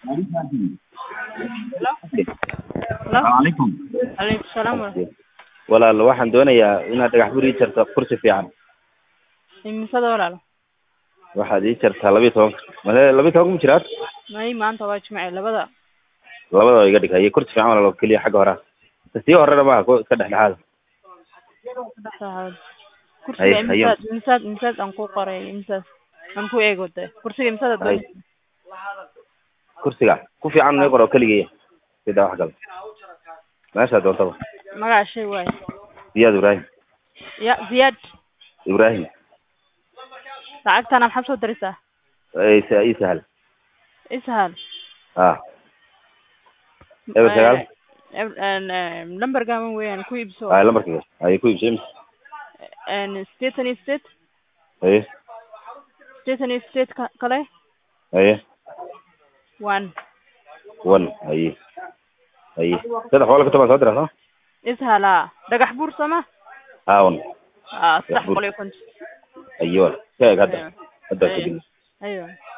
Hello? Hello? عليكم. عليكم السلام ورحمة walaal waxaan doonayaa inaad dhagax bur ii jarto kursi fiican. imisada walaalo Waxaad ii jartaa 12. Male 12 ma jiraad? may maanta waa jimce labada Labada iga dhigay kursi fiican walaal oo kaliya xagga hore. Tii horena ma ka dhexdhexaad. dhexdaad kursiga imisad aan ku qoray imisad aan ku eego de kursiga imisada doon Kursiga ku fiican ma qoro kaliya. Sida wax gal. Meesha doonto. magaca shay waay Ziyad Ibrahim. ya Ziyad Ibrahim. lacagtana maxaa soo diraysaa Ay sahal. ishal Eber sagaal. number gaaban weeyaan ku iibso Ay lambarkiisa. Ay ku iibsay. state Ay. state kale Ay. 1 Ay. Ay. Sida xoolo ka taban soo diraa. ishala dhagax buur sama Hawn. صح قولي كنت ايوه كده هذا ايوه